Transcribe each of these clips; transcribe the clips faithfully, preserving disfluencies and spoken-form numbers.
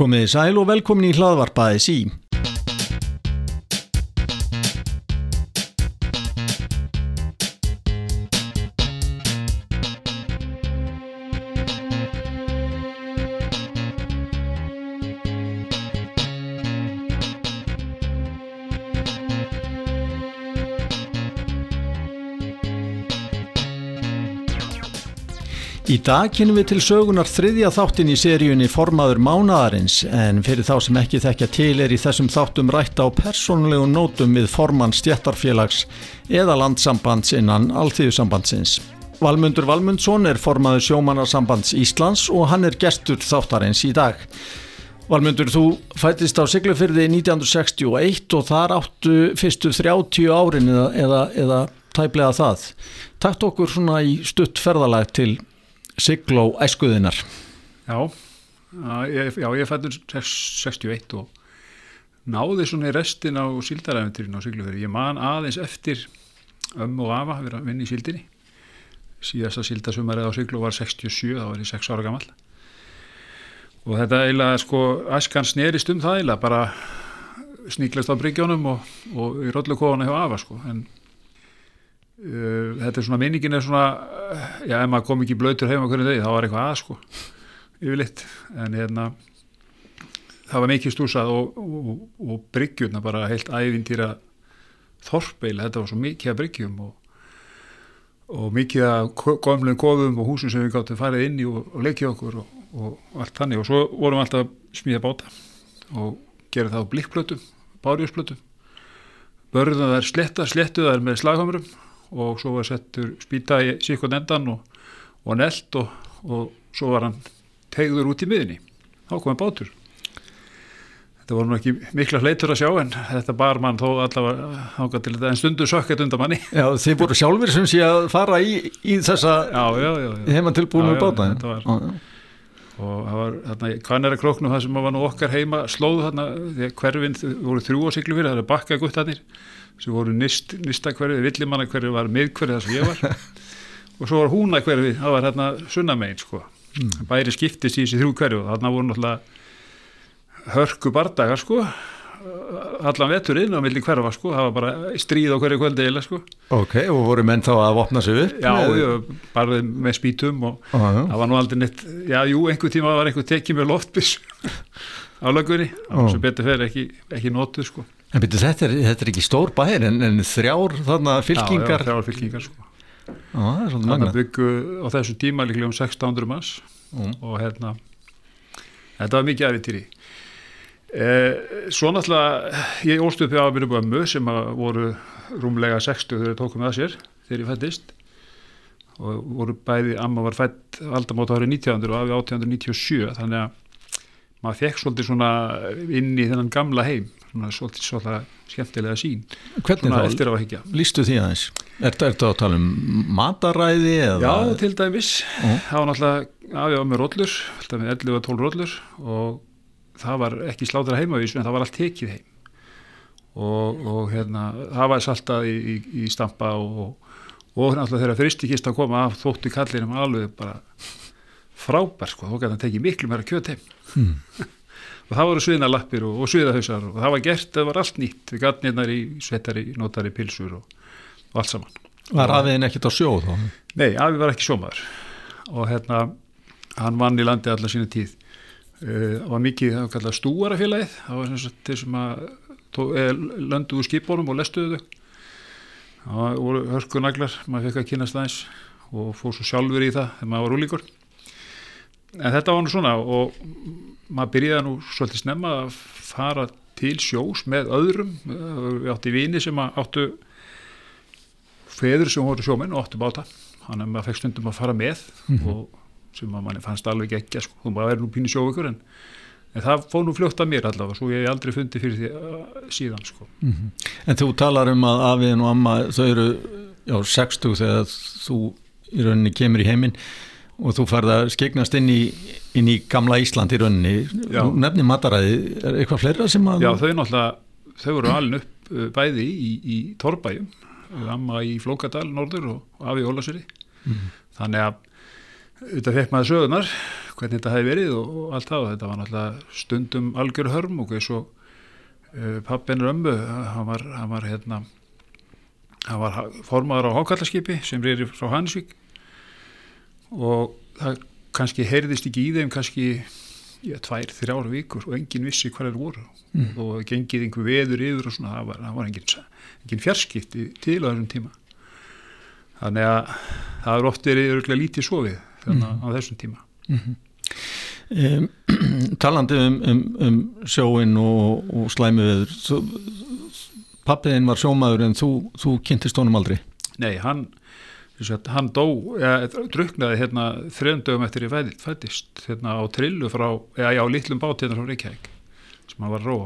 Komið þið sæl og velkomin í hlaðvarp A S í. Í dag kynnum við til sögunar þriðja þáttinn í seríunni Formaður mánaðarins, en fyrir þá sem ekki þekkja til er í þessum þáttum rætt á persónulegum nótum við formann stéttarfélags eða landsambands innan Alþýðusambandsins. Valmundur Valmundsson er formaður Sjómannasambands Íslands og hann er gestur þáttarins í dag. Valmundur, þú fæddist á Siglufirði nítján hundruð sextíu og eitt og þar áttu fyrstu þrjátíu árin eða, eða, eða tæplega það. Takk okkur svona í stutt ferðalag til Sigló æskuðinnar. Já, ég, já, ég fættur sextíu og eitt og náði svona í restin á síldaræventurinn á Siglufirði. Ég man aðeins eftir ömmu og afa að vera að vinna í síldinni. Síðasta síldasumarið á Sigló var sextíu og sjö, þá var ég sex ára gamall. Og þetta eiginlega, sko, æskan snerist um það eiginlega, bara sníklast á bryggjónum og, og í rollukofana hjá afa, sko, en Uh, þetta er svona, minningin er svona, já, ef maður kom ekki blautur heim á hverju degi, þá var eitthvað að, sko, yfirleitt, en hérna, það var mikið stúsað og, og, og bryggjurna bara heilt ævintýra þorpeil, þetta var svo mikið að bryggjum og, og mikið að gömlum kofum og húsum sem við gáttum farið inn í og, og leikja okkur og, og allt þannig, og svo vorum við alltaf að smíða báta og gera það á blikkplötum, bárjúsplötum, börðum þær sletta, slettu þær með slaghömrum og svo var settur spýta í sikkvort endan og, og nelt og, og svo var hann teygður út í miðunni. Þá kom hann bátur. Þetta voru nú ekki mikla hleytur að sjá, en þetta bar mann þó allavega þangað til þetta, en stundu sökkert undan manni. Já, þið voru sjálfur sem sé að fara í, í þessa heima tilbúinu báta. Já, já, já, og það var þarna Hvanneyra króknum, það sem var nú okkar heima slóð þarna, því hverfin voru þrjú á Siglufirði, það er bakkaguttarnir sem voru nist, nistakverfið, villimannakverfið var miðkverfið þar sem ég var og svo var húnakverfið, það var hérna sunnamein, sko, mm. bæri skiptist í þessi þrjú hverfi og þarna voru náttúrulega hörku bardagar, sko, allan veturinn á milli hverfa, sko, það var bara stríð á hverju kvöldi eiginlega, sko. Ok, og voru menn þá að vopna sig upp? Já, já, bara með spýtum og ah, það var nú aldrei neitt, já, jú, einhver tíma var einhver tekið með loftbyss á löggunni, ah. sem betur fer ekki, ekki notuð, sko. En betur, þetta er, þetta er ekki stór bæir, en, en þrjár þarna fylkingar? Já, já, þrjár fylkingar, sko. Já, það er svolítið magna. Þannig byggu á þessu tíma líklega um sextán hundruð manns mm. og hérna, þetta var mikið ævintýri. Eh, svo náttúrulega, ég ólst upp hjá að minna ömmu sem voru rúmlega sextíu þegar ég tókum það sér, þegar ég fæddist og voru bæði, amma var fædd aldamót árið nítján hundruð og afi átján hundruð níutíu og sjö, þannig að maður fekk svolítið svona inn í þennan gamla heim, svona svolítið svolítið skemmtilega sín. Hvernig þá eftir á að hyggja? Lýstu því aðeins? Ertu að tala um mataræði eða? Já, til dæmis. Uh. Það var náttúrulega afi á með rollur, alltaf með ellefu og tólf rollur og það var ekki slátra heimavísu en það var allt tekið heim og, og hérna, það var saltað í, í, í stampa og, og náttúrulega þegar frystikista koma af þóttu kallinum alveg bara frábær, sko, þá gæti hann tekið miklu meira kjöt heim hmm. og það voru sviðnalappir og, og sviðahausar og það var gert, það var allt nýtt við gatnirnar í svettari, notari, pilsur og, og allt saman. Var afiðin ekkert á sjó þá? Nei, afi var ekki sjómaður og hérna, hann vann í landi alla sína tíð. Það uh, var mikið, það var kallað stúarafélagið, það var sem sagt þeir sem að eh, lönduðu skipbónum og lestuðu þau. Það voru hörkunaglar, maður fekk að kynast aðeins og fór svo sjálfur í það þegar maður var úlíkur. En þetta var nú svona og maður byrjaði nú svolítið snemma að fara til sjós með öðrum. Við átti vini sem áttu feður sem voru sjómenn og áttu báta. Þannig að maður fekk stundum að fara með mm-hmm. og sem að manni fannst alveg ekki, sko, þú maður verið nú pínu sjóveikur en, en það fóð nú fljótt að mér allavega, svo ég hef aldrei fundið fyrir því uh, síðan, sko. Mm-hmm. En þú talar um að afiðin og amma, þau eru já, sextug þegar þú í rauninni kemur í heiminn og þú farð að skegnast inn í, inn í gamla Ísland í rauninni, þú nefnir mataræði, er eitthvað fleira sem að... Já, þau náttúrulega, þau voru alin upp bæði í, í Torfbæjum, amma í Flókadal norður og afi í Ólafsfirði, mm-hmm. þannig að Þetta fekk maður sögunar, hvernig þetta hefði verið og, og allt það. Þetta var náttúrulega stundum algjör hörmung eins og uh, pappinn Römmu, hann var, hann var, hérna, hann var formaður á hákallaskipi sem reyri frá Hannesvík og það kannski heyrðist ekki í þeim kannski já, tvær, þrjár vikur og enginn vissi hvað þeir voru mm. og gengið einhver veður yfir og svona, það var, það var enginn, enginn fjarskipti til á þessum tíma. Þannig að það er oft verið örgulega lítið sofið þannig mm. á þessum tíma. Mm-hmm. um, talandi um, um, um sjóin og, og slæmi veður, pappiðin var sjómaður en þú, þú kynntist honum aldrei? Nei, hann, hann dó, ja, druknaði hérna þrejum dögum eftir ég fæddist hérna á trillu frá, ja, já, litlum bát hérna frá Reykjavík sem hann var að róa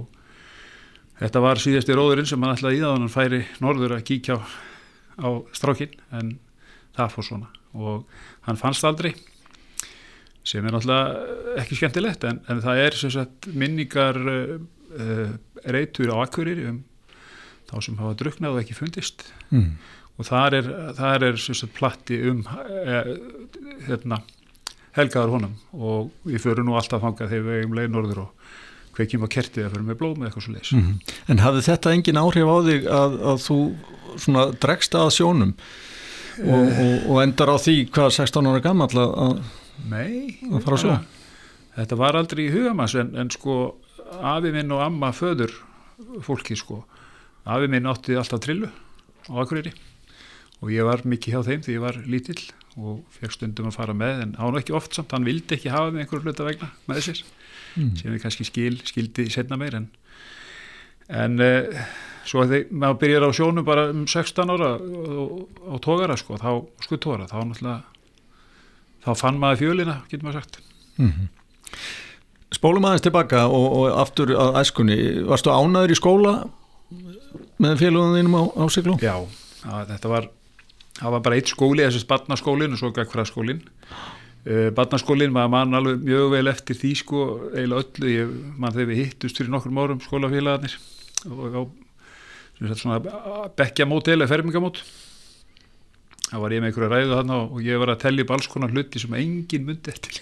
og þetta var síðasti róðurinn sem hann ætlaði í það og hann færi norður að kíkja á, á strákinn en það fór svona og hann fannst aldrei sem er náttúrulega ekki skemmtilegt en, en það er sem sagt minningar uh, reitur á Akureyri um þá sem hafa druknað og ekki fundist mm. og þar er, þar er sem sagt platti um uh, hérna, helgaður honum og við förum nú alltaf þangað þegar við eigum leið norður og kveikjum á kertið að fyrir með blóm eða eitthvað svo leys. Mm. En hafði þetta engin áhrif á þig að, að þú svona dregst að sjónum og, og, og endar á því hvað sextán ára gamall að, Nei, að fara svo? Þetta var aldrei í hugamanns en, en sko afi minn og amma föður fólki sko. Afi minn átti alltaf trillu á Akureyri og ég var mikið hjá þeim því ég var lítill og fekk stundum að fara með en hann var ekki oft samt, hann vildi ekki hafa með einhverju hluta vegna með sér mm. sem við kannski skil, skildi setna meir en, en uh, svo þegar maður byrjar á sjónum bara um sextán ára á tógara sko, þá skuttógara, þá náttúrulega þá fann maður fjölina, getur maður sagt. Mm-hmm. Spólum aðeins tilbaka og, og aftur að æskunni, varstu ánæður í skóla með félögum þínum á, á Sigló? Já, að, þetta var það var bara eitt skóli, þessi barnaskólin og svo gagnfræðaskólin. Uh, barnaskólin, maður mann alveg mjög vel eftir því sko, eiginlega öllu, ég mann þegar við hittust fyrir nokkrum árum skólafélagarnir og á svona bekkjamót eða fermingamót. Það var ég með einhverja ræðu þarna og ég var að tellja upp alls konar hluti sem enginn mundi eftir.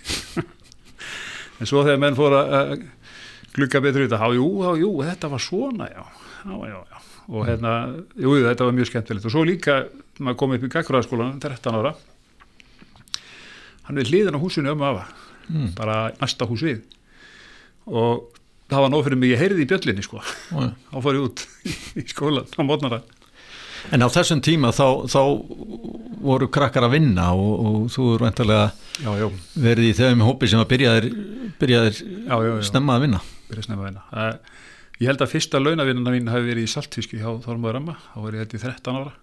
En svo þegar menn fór að glugga betur þetta, já, jú, já, jú, þetta var svona, já, já, já, já. Og hérna, jú, þetta var mjög skemmtilegt. Og svo líka, maður kom upp í gagnfræðaskólanum, þrettán ára, hann við hliðan á húsinu ömmu afa, mm. bara næsta hús við. Og það var nóg fyrir mig, ég heyrði í bjöllinni, sko. Mm. Þá fór ég út í skólan á morgnara. En á þessum tíma þá, þá voru krakkar að vinna og, og þú eru væntanlega já, já. verið í þeim hópi sem að byrjaðir, byrjaðir já, já, já. snemma að vinna. Byrjaði snemma að vinna. Það, ég held að fyrsta launavinnuna mín hafi verið í saltfiski hjá Þormóður Amma, þá var ég held í þrettán ára.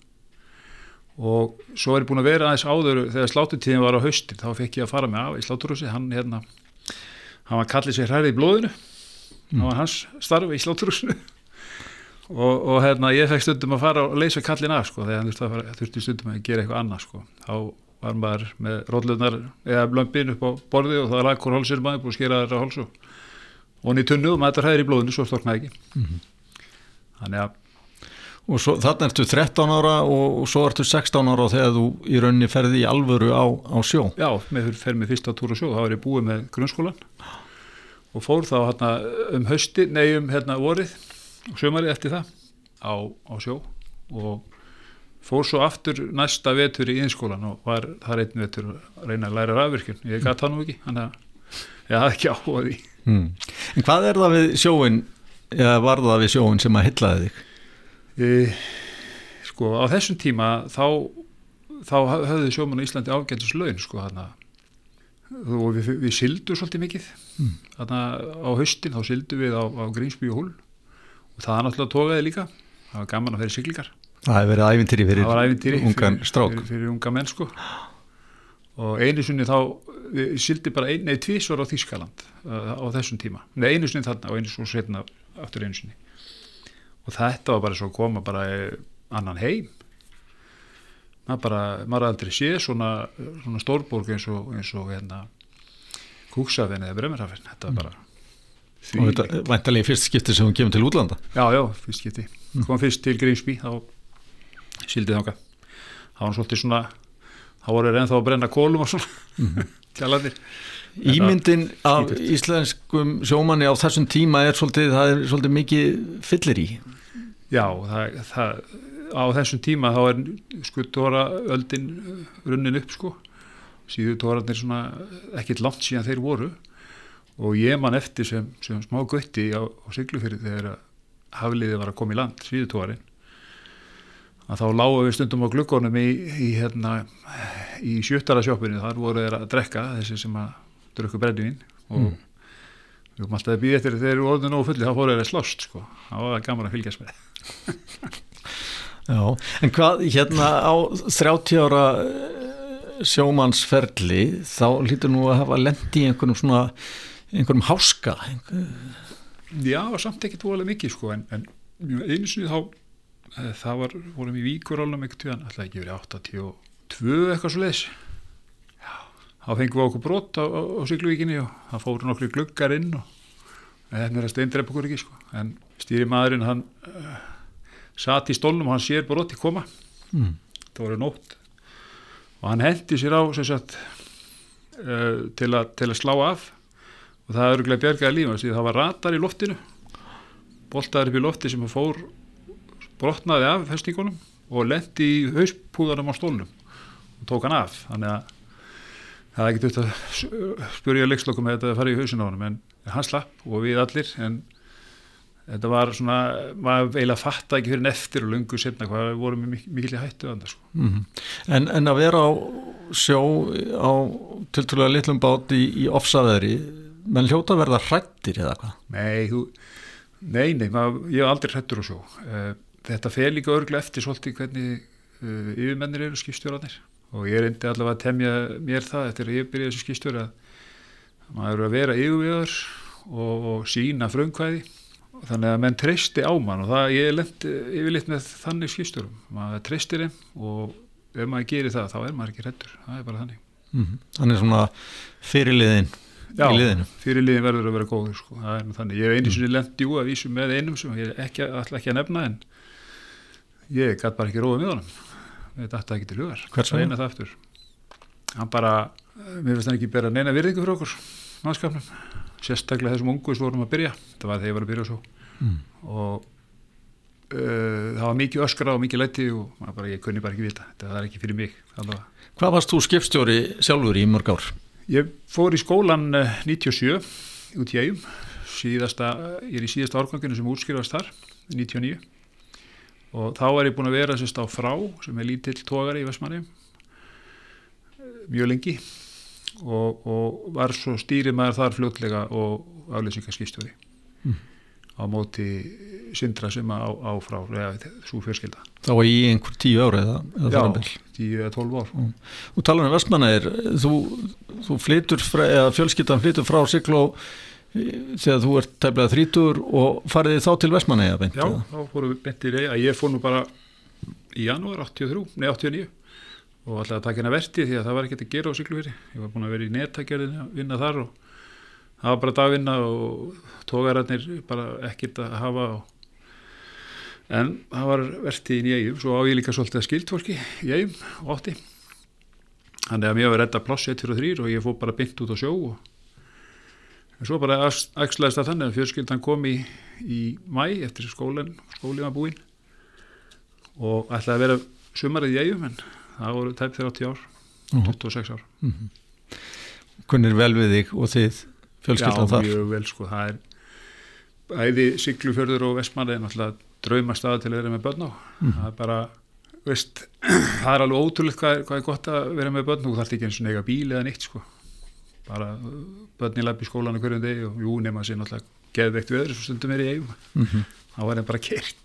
Og svo er ég búin að vera aðeins áður, þegar sláturtíðin var á haustin, þá fekk ég að fara með af í sláturhúsi, hann hérna, hann var kallið sér hræði í blóðinu, mm. hann var hans starf í sláturhúsinu. Og, og hérna ég fekk stundum að fara og leysa kallin af sko, þegar hann þurfti stundum að gera eitthvað annað sko. Þá var maður með róllurnar eða blömbin upp á borði og það lag hvort hálsir maður búið að skera þeirra háls og og hann í tunnu og maður hræðir í blóðinu, svo storknaði ekki. Mm-hmm. Þannig að og svo, þarna ertu þrettán ára og, og svo ertu sextán ára þegar þú í rauninni ferði í alvöru á, á sjó. Já, með fer með fyrsta túr á sjó, þá var ég búið með grunnskólan og fór þá hérna um hausti, nei um hérna vorið og sömarið eftir það á, á sjó og fór svo aftur næsta vetur í iðnskólan og var þar einn vetur að reyna að læra rafvirkjun. Ég gat það nú ekki, þannig að ég hafði ekki áhuga því. Mm. En hvað er það við sjóin, eða var það við sjóin sem að hyllaði þig? E, sko, á þessum tíma þá, þá höfðu sjómann á Íslandi ágætis laun, sko, þarna. Og við, við sildu svolítið mikið. Mm. Þarna á haustin, þá sildu við á, á Grímsby og Húl. Og það náttúrulega tókaði líka, það var gaman að fyrir siglingar. Það hefur verið ævintýri fyrir ævintýri ungan fyrir, strák. Fyrir, fyrir unga menn sko. Og einu sinni þá, við sildi bara ein, nei tvísvar á Þýskaland uh, á þessum tíma. Nei einu sinni þarna og einu svo setna aftur einu sinni. Og þetta var bara svo að koma bara annan heim. Það bara, maður aldrei sé svona, svona stórborg eins og, eins og hérna Kúksafen eða Bremerhafen. Þetta var bara Því og þetta er væntanlega fyrst skipti sem hún kemur til útlanda. Já, já, fyrst skipti. Kom fyrst til Grímsby, þá síldið þangað. Það var svolítið svona þá voru þeir ennþá að brenna kólum og svona mm. tjalandir. Ímyndin af íslenskum sjómanni á þessum tíma er svolítið, það er svolítið mikið fyllir í. Já, það, það, á þessum tíma þá er skuttóra öldin runnin upp sko, síðutórarnir svona ekkert langt síðan þeir voru og ég man eftir sem, sem smá gutti á, á Siglufirði þegar hafliði var að koma í land, síðutórin, að þá lágu við stundum á gluggunum í, í, hérna, í sjöttarasjoppinu, þar voru þeir að drekka, þessi sem að drukku brennivín og mm. við komum alltaf að býða eftir þegar þeir eru orðinu nógu fulli, þá fóru þeir að slást sko, þá var það gaman að fylgjast með. Já, en hvað hérna á þrjátíu ára sjómannsferli, þá hlýtur nú að hafa lent í einhverjum svona, einhverjum háska. Einhver... Já, samt ekkert voðalega mikið sko, en, en einu sinni þá, það var, vorum í Víkurálnum einhvern tíðan, alltaf ekki verið áttatíu og tvö eitthvað svo leiðis. Þá fengum við okkur brot á, á, á Sigluvíkinni og það fóru nokkri gluggar inn og það er að steindrepa okkur ekki sko. En stýrimaðurinn hann uh, sat í stólnum og hann sér broti koma. Mm. Það voru nótt og hann hendi sér á sem sagt, uh, til, a, til að slá af og það er örugglega bjargaði lífum því það var radar í loftinu, boltaður upp í lofti sem hann fór, brotnaði af festingunum og lenti í hauspúðanum á stólnum og tók hann af. Þannig að það er ekki dutt að spyrja leikslokum með þetta að fara í hausinn á honum, en hann slapp og við allir, en þetta var svona, maður eiginlega fatta ekki fyrir en eftir og löngu setna hvað við vorum mik mikil í hættu annars. Sko. Mm-hmm. en, en að vera á sjó á tiltölulega litlum bát í, í ofsaveðri, menn hljóta að verða hrættir eða hvað? Nei, þú, nei, nei, maður, ég hef aldrei hrættur á sjó. Þetta fer líka örugglega eftir svolítið hvernig uh, yfirmennir eru, skipstjórarnir. Og ég reyndi allavega að temja mér það eftir að ég byrjaði þessu skipstjóri að maður eru að vera yfirvegaður og, og sína frumkvæði og þannig að menn treysti á mann og það ég lendi yfirleitt með þannig skipstjórum. Maður treystir þeim og ef maður gerir það þá er maður ekki hræddur. Það er bara þannig. Mm-hmm. Þannig svona fyrirliðin Já, í liðinu. Fyrirliðin verður að vera góður sko. Það er þannig. Ég hef einu sinni lendi jú að vísu með einum sem ég ekki, ætla ekki að nefna en ég gat bara ekki róið með honum. Þetta ætti ekki til hugar. Hvers vegna það aftur? Hann bara, mér finnst hann ekki bera neina virðingu fyrir okkur, mannskapnum. Sérstaklega þessum ungu sem vorum að byrja. Það var þegar ég var að byrja svo. Mm. Og uh, það var mikið öskra og mikið læti og bara, ég kunni bara ekki vita. Þetta var ekki fyrir mig. Allavega. Hvað varst þú skipstjóri sjálfur í mörg ár? Ég fór í skólan níutíu og sjö út í Eyjum. Síðasta, ég er í síðasta árganginu sem útskrifast þar, níutíu og níu. Og þá var ég búin að vera sérst á Frá sem er lítill togari í Vestmannaeyjum mjög lengi og, og var svo stýrimaður þar fljótlega og afleysingaskipstjóri mm. á móti Sindra sem á, á Frá eða svo fjölskylda. Þá var ég einhver tíu ára eða, eða þar að byrja? Já, tíu eða tólf ár. Mm. Og talar um Vestmannaeyjar, þú, þú flytur frá, eða fjölskyldan flytur frá Sigló þegar þú ert tæplega þrítugur og farið þá til Vestmannaeyja beint? Já, eða? Þá fórum við beint í Eyja. Ég fór nú bara í janúar áttatíu og þrjú, nei áttatíu og níu og ætlaði að taka hérna verti því að það var ekkert að gera á Siglufirði. Ég var búin að vera í netagerðinni að vinna þar og það var bara dagvinna og togararnir bara ekkert að hafa og... en það var verti í Eyjum, svo á ég líka svolítið að skildfólki í Eyjum og átti. Þannig að mér var redda pláss eitt fyrir þrír og ég fór bara beint út á sjó og en svo bara æxlaðist það þannig að fjölskyldan kom í, í mæ eftir skólan, skólinn var búinn og ætlaði að vera sumarið í Eyjum en það voru tæp þrjátíu ár, uh-huh. tuttugu og sex ár. Uh-huh. Kunnir vel við þig og þið fjölskyldan þar? Já, mjög vel sko, það er bæði Siglufjörður og Vestmannaeyjar er náttúrulega draumastaður til að vera með börn á. Uh-huh. Það er bara, veist, það er alveg ótrúlegt hvað er, hvað er gott að vera með börn og það er ekki eins og eiga bíl eða neitt sko. Bara börn í labb í skólan á hverjum degi og jú nema sér náttúrulega geðveikt veður svo stundum er í Eyjum. Mm-hmm. Það var þeim bara keyrt.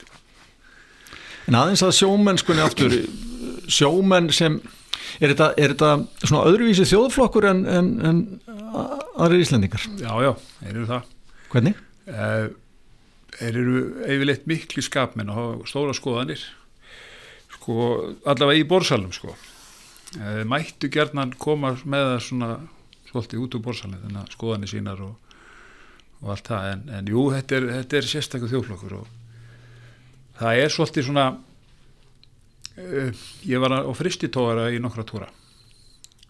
En aðeins að sjómennskunni aftur, sjómenn sem, er þetta, er þetta svona öðruvísi þjóðflokkur en, en, en aðrir Íslendingar? Já, já, þeir eru það. Hvernig? Uh, þeir eru yfirleitt miklu skapmenn og hafa stóra skoðanir, sko, allavega í borðsalnum, sko. Uh, mættu gjarnan koma með það svona svolítið út úr borðsalnum, þannig að skoðanir sínar og, og allt það, en, en jú, þetta er, þetta er sérstakur þjóðflokkur og það er svolítið svona uh, ég var á fristitogara í nokkra túra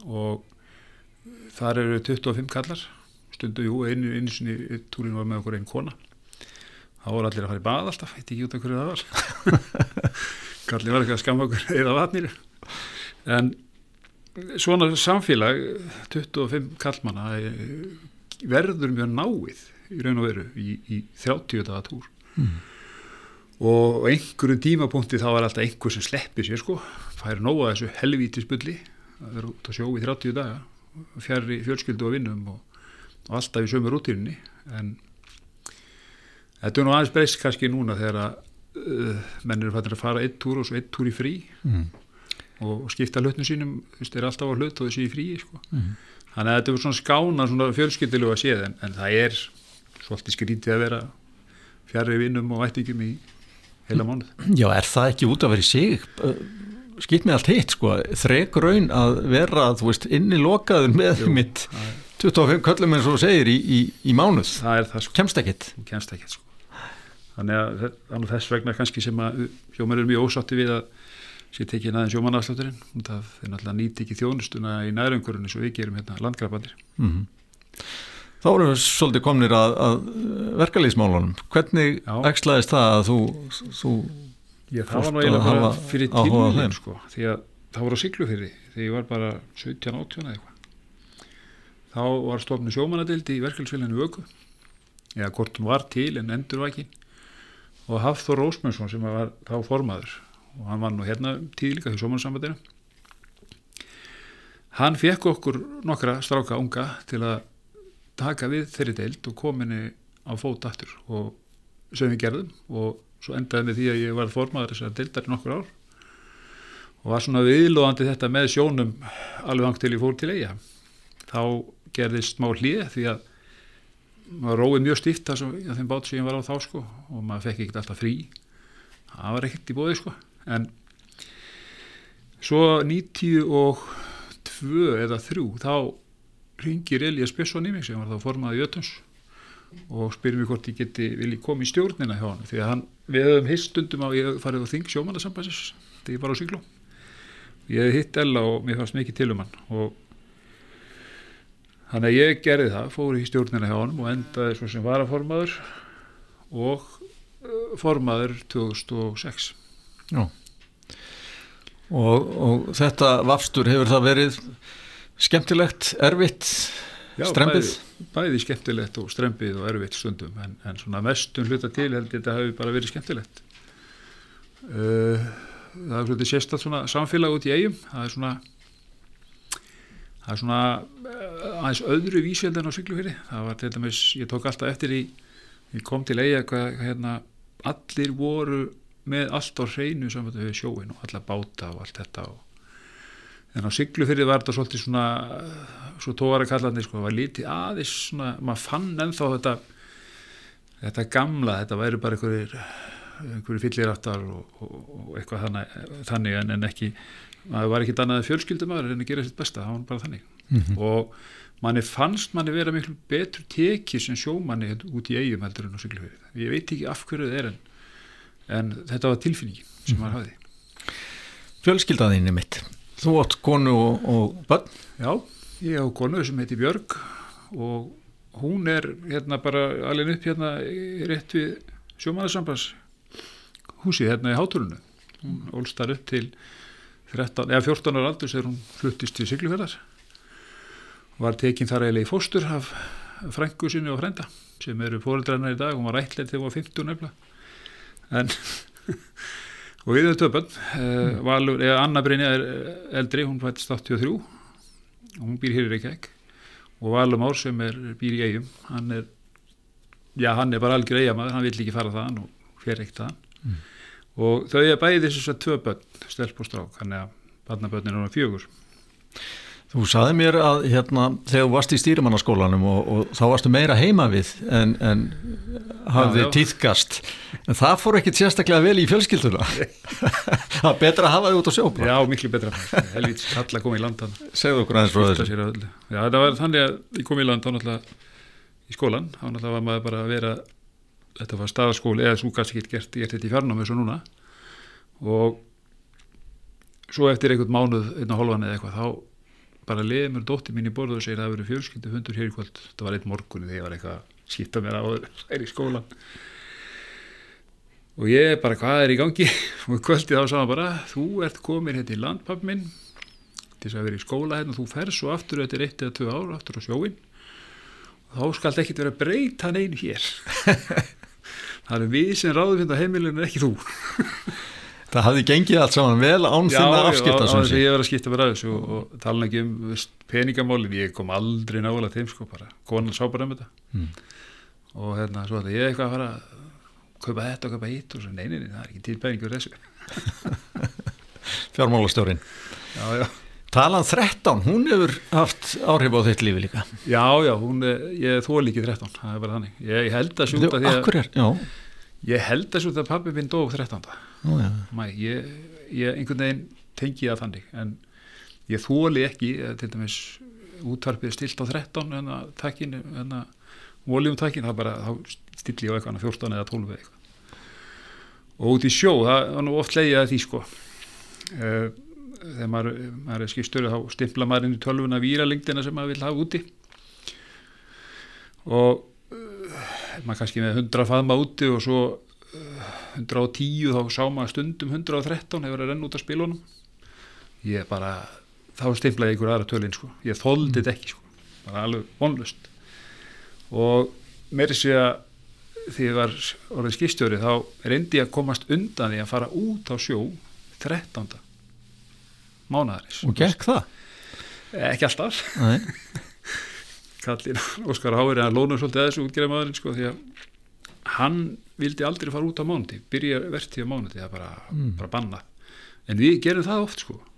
og þar eru tuttugu og fimm kallar stundu, jú, einu, einu sinni túrin var með okkur einn kona, þá voru allir að fara í bað alltaf, veit ekki út af hverju það var kallir var eitthvað að skamma okkur eða vatnir, en svona samfélag tuttugu og fimm kallmanna verður mjög náið í raun og veru í, í þrjátíu daga túr mm. og einhverjum tímapunkti þá var alltaf einhver sem sleppi sér sko, fær nóga þessu helvítisbulli að vera út að sjó í þrjátíu daga, fjarri fjölskyldu og vinnum og, og alltaf í sömu rútínunni, en þetta er nú aðeins breyst kannski núna þegar að uh, menn eru fættir að fara einn túr og svo einn túr í frí mm. og, og skipta hlutnum sínum, þú veist, er alltaf á hlut og þessi í frí sko. Mm. Þannig að þetta er svona skána svona fjölskyldulega að séð, en, en það er svolítið skrítið að vera fjarri vinnum og ættingum í heila mánuð. Já, er það ekki út að vera í sig? Skipt með allt hitt, sko, þrek raun að vera, þú veist, inni lokaður með Jú, mitt tuttugu og fimm köllum eins og segir í, í, í mánuð. Það er það, sko. Kemst ekkit. Kemst ekkit, sko. Þannig að, að þess vegna kannski sem að sjómenn eru mjög ósátti við að sé tekið aðeins sjómannaafslátturinn, það er náttúrulega nýtt ekki þjónustuna í nærumhverfinu svo við gerum hérna landgrabanir. Mm-hmm. Þá erum við svolítið komnir að, að verkalýðsmálunum. Hvernig æxlaðist það að þú, þú Ég, það var nú eiginlega bara fyrir tilvíðin sko, því að það voru á Siglufirði þegar ég var bara sautján átján eða eitthvað. Þá var stofnuð sjómannadeild í verkalýðsfélaginu Vöku, eða hvort hún var til en endurvakin, og Hafþór Rósmundsson sem var þá formaður, og hann var nú hérna tíð líka hjá sjómannasambandinu. Hann fekk okkur nokkra stráka unga til að taka við þeirri deild og kominni á fót aftur, og sem við gerðum, og svo endaði með því að ég var formaður þessar deildar í nokkur ár og var svona viðlóðandi þetta með sjónum alveg þangað til ég fór til Eyja. Þá gerðist smá hlé því að maður róið mjög stíft á þeim bát sem ég var á þá sko, og maður fekk ekkert alltaf frí, það var ekkert í boði sko, en svo níutíu og tvö eða þrjú þá hringir Elías Björnsson í mig sem var þá formaður Jötuns og spyrir mig hvort ég geti vilji koma í stjórnina hjá hann, því að hann, við höfum hitt stundum á, ég farið á þing sjómannasambandsins þegar ég var á Sigló, ég hef hitt Ella og mér fannst mikið til um hann, og þannig að ég gerði það, fór í stjórnina hjá hann og endaði svo sem varaformaður og uh, formaður tvö þúsund og sex. Já. Og, og þetta vafstur, hefur það verið skemmtilegt, erfitt, Já, strempið? Bæði, bæði skemmtilegt og strempið og erfitt stundum, en, en svona mestum hluta til held ég þetta hafi bara verið skemmtilegt. Uh, það er svolítið sérstætt svona samfélag út í Eyjum, það er svona það er svona aðeins öðru vísjöld en á Siglufirði. Það var til dæmis, ég tók alltaf eftir í, ég kom til Eyja hvað hérna, allir voru með allt á hreinu saman við sjóin og alla báta og allt þetta, og en á Siglufirði var þetta svolítið svona, svo tógara kallarnir sko, það var lítið aðeins svona, maður fann ennþá þetta, þetta gamla, þetta væri bara einhverjir, einhverjir fylliráttar og, og, og eitthvað þannig, þannig en, en ekki, maður var ekki annað fjölskyldumæður en að gera sitt besta, það var bara þannig. Mm-hmm. Og manni fannst manni vera miklu betur tekið sem sjómanni út í Eyjum heldur en á Siglufirði. Ég veit ekki af hverju það er, en, en þetta var tilfinningi sem maður hafði. Fjölskyldaðinni mitt. Þú átt konu og, og börn? Já, ég á konu sem heiti Björg og hún er hérna bara alveg upp hérna rétt við sjómannasambands húsið hérna í Hátúrunu. Hún ólst þar upp til þrettán eða fjórtán ára aldurs þegar hún fluttist til Siglufjarðar. Var tekin þar eiginlega í fóstur af frænku sinni og frænda sem eru foreldrannar í dag. Hún var ættleidd þegar hún var fimmtug nefnilega. En og við höfum tvö börn, uh, Valur, eða Anna Brynja er eldri, hún fættist áttatíu og þrjú, hún býr hér í Reykjavík, og Valur Már sem er, býr í Eyjum, hann er, já hann er bara algjör Eyjamaður, hann vill ekki fara þaðan og fer ekkert þaðan, mm. og þau er bæði þess að tvö börn, stelp og strák, þannig að barnabörnin er núna fjögur. Þú sagði mér að hérna, þegar þú varst í stýrimannaskólanum og, og þá varstu meira heima við en, en hafði já, já. tíðkast. En það fór ekkit sérstaklega vel í fjölskylduna. Það er betra að hafa þig út á sjó. Já, miklu betra. Helvíts kalla kom í land. Segðu okkur aðeins frá þessu. Já, það var þannig að ég kom í land þá náttúrulega í skólan. Þá náttúrulega var maður bara að vera, þetta var staðarskóli, eða svo kannski ekki gert, gert þetta í fjarnámi eins og núna. Og svo eftir einhvern mánuð, einn og hálfan eða eitthvað, þá bara leiði mér dóttir mín í borðu og segir að það verið fjölskyldu fundur hér í kvöld. Það var einn morgunni þegar ég var eitthvað að skipta mér á þær í skólan. Og ég bara, hvað er í gangi? Og kvöldi þá sagði hann bara, þú ert komin hérna í land, pabbi minn, til þess að vera í skóla hérna og þú ferð svo aftur eftir eitt eða tvö ár, aftur á sjóin. Og þá skalt ekkit vera að breyta neinu hér. Það er við sem ráðum hérna á heimilinu, ekki þú. Það hafði gengið allt saman vel án þinna afskipta. Já, á þess að ég var að skipta mér að þessu og, og tala ekki um peningamálin, ég kom aldrei nálega þeim sko, bara konan sá bara um þetta. Mm. Og hérna, svo þetta, ég eitthvað að fara að kaupa þetta og kaupa hitt og svo, nei, nei, nei, það er ekki til peningur þessu. Fjármálastjórinn. Já, já. Talan þrettán, hún hefur haft áhrif á þitt lífi líka. Já, já, hún, ég þóli ekki þrettán, það er bara þannig. Ég, ég held að sjúta því að... Akkur er, já. Ég held að sjúta að pabbi minn dó þrettánda. Ó, já. Mæ, ég, ég einhvern veginn tengi það þannig, en ég þóli ekki, til dæmis útvarpið stilt á þrettán, en að takkinu, en að voljumtakkin, það bara, þá stilli ég á eitthvað fjórtán eða tólf eða eitthvað. Og út í sjó, það var nú oft leiðið að því, sko. Uh, þegar maður, maður er skipstjóri, þá stimpla maður inn í tölvuna víralengdina sem maður vil hafa úti. Og uh, maður kannski með hundrað faðma úti og svo uh, hundrað og tíu, þá sá maður stundum hundrað og þrettán hefur að renna út af spilunum. Ég bara, þá stimplaði ykkur aðra tölinn, sko. Ég þoldi þetta ekki, sko. Bara alveg vonlust. Og meiri sé að því ég var orðið skipstjóri, þá reyndi ég að komast undan því að fara út á sjó þrettánda mánaðarins. Og gekk það? Ekki alltaf. Nei. Kallinn Óskar Háir, hann lónur svolítið að þessu útgerðarmaðurinn, sko, því að hann vildi aldrei fara út á mánuði, byrja vertíð á mánuði, það bara, mm. bara bannað. En við gerum það oft, sko.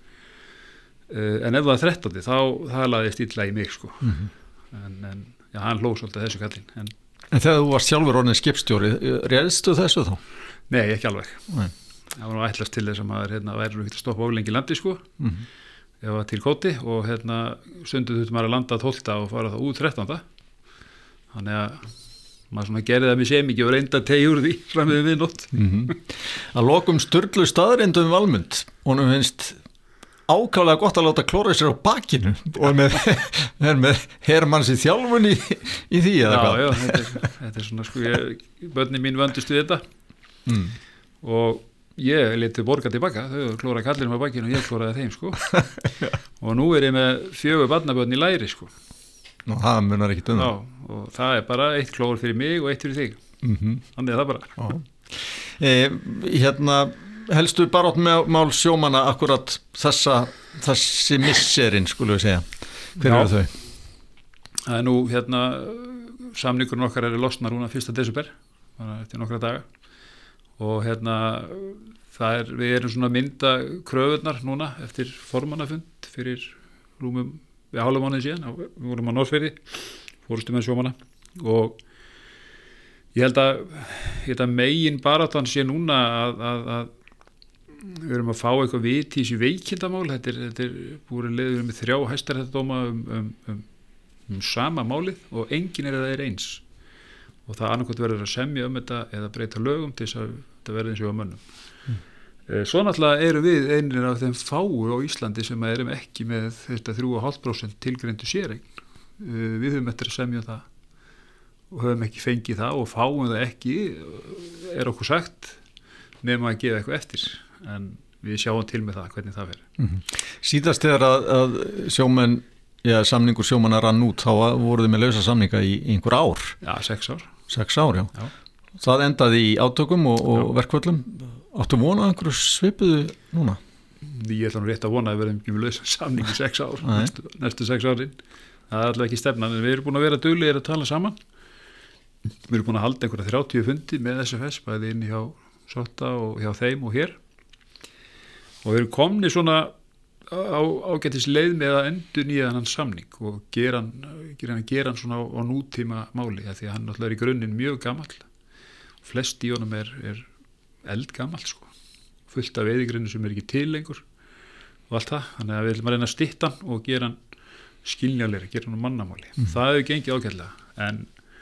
Uh, en ef það er þrettándi, þá það laðist illa í mig, sko. Mm-hmm. En, en já, hann hló svolítið að þessu kallinn. En, en þegar þú varst sjálfur orðin skipstjóri, réðstu þessu þá? Nei, ekki alveg. Nei. Það var nú ætlast til þess að maður hérna, væri ekki að stoppa oflengi landi, sko. Mm-hmm. Ég var til kóti og hérna stundu þurfti maður að landa tólfta og fara það út þrettánda. Þannig að maður svona gerði það mér sem ekki og reynda að tegja úr því fram við viðnótt. Mm-hmm. Að lokum Sturlu staðreyndum Valmund, honum finnst ákaflega gott að láta klóra sér á bakinu og með, er með hermanns í þjálfun í, í því eða hvað? Já, já, þetta er, þetta er svona, sko, ég, börnin mín vöndust við þetta mm. og ég leti borga tilbaka, þau klóra kallinu á bakinu og ég klóraði þeim, sko. Og nú er ég með fjögur barnabörn í læri, sko. Nú, það munar ekki um það. Já, og það er bara eitt klór fyrir mig og eitt fyrir þig. Mm-hmm. Þannig er það bara. E, hérna, helstu barátt með mál sjómanna akkurat þessa, þessi misserinn, skulum við segja. Hver eru þau? Það er nú, hérna, samningurinn okkar er losna núna fyrsta desember, eftir nokkra daga. Og hérna, það er, við erum svona að mynda kröfurnar núna eftir formannafund fyrir rúmum við hálfa mánuði síðan, við vorum á Norðfirði, fórustu með sjómanna og ég held að, ég held að megin baráttan sé núna að, að, að við erum að fá eitthvað vit í þessu veikindamál, þetta er, þetta er búin leið, við erum með þrjá hæstaréttardóma um, um, um, um sama málið og enginn er að það er eins. Og það annarkot verður að semja um þetta eða breyta lögum til þess að þetta verði eins og að mönnum. Mm. Svo náttúrulega eru við einir af þeim fáu á Íslandi sem erum ekki með þetta þrjú komma fimm prósent tilgreindu séreign. Við höfum eftir að semja það og höfum ekki fengið það og fáum það ekki, er okkur sagt, nema að gefa eitthvað eftir. En við sjáum til með það, hvernig það verður. Mm-hmm. Síðast þegar að, að sjómenn, já, samningur sjómanna rann út, þá voruð þið með lausa samninga í einhver ár. Já, sex ár. Sex ár, já. já. Það endaði í átökum og, og verkvöllum. Áttu vonað einhverju svipuðu núna? Ég ætla nú rétt að vona að við verðum ekki með lausa samning í sex ár, næstu, næstu sex árin. Það er alltaf ekki stefnan, en við erum búin að vera duglegir að tala saman. Við erum búin að halda einhverja þrjátíu fundi með S F S, bæði inn hjá Sotta og hjá þeim og hér. Og við erum komni svona á ágætis leið með að endur nýja hann samning og gera hann, gera hann, gera hann svona á, á nútíma máli, því að hann náttúrulega er í grunninn mjög gamall. Flest í honum er, er eldgamall, sko. Fullt af veiðigrunni sem er ekki til lengur og allt það. Þannig að við ætlum að reyna að stytta hann og gera hann skiljanlegri, gera hann á mannamáli. Mm. Það hefur gengið ágætlega, en,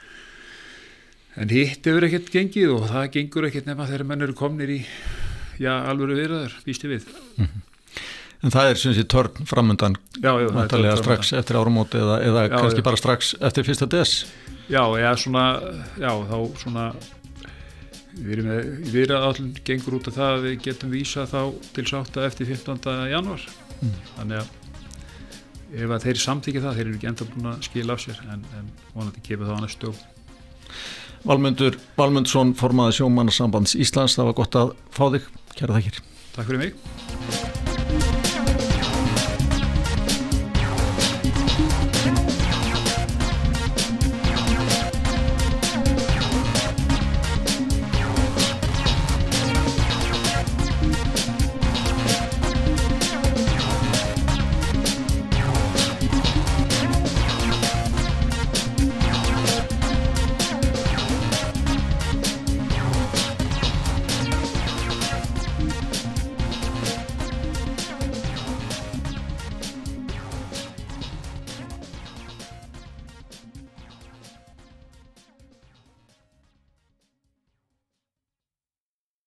en hitt hefur ekkert gengið og það gengur ekkert nema þegar menn eru komnir í, já, alvöru viðræður, býst ég við. Mm-hmm. En það er sem sé törn framundan vantarlega strax eftir áramót eða, eða já, kannski já. bara strax eftir fyrsta des? Já, eða svona, já, þá svona, við erum með, við erum allir gengur út af það að við getum vísa þá til sátta eftir fimmtánda janúar. Mm. Þannig að ef að þeir samþykja það, þeir eru ekki enda búin að skila af sér, en, en vonandi gefa það á næstu dögum. Valmundur Valmundsson, formaður Sjómannasambands Íslands, það var gott að fá þig. Kæra þakkir. Takk fyrir mig.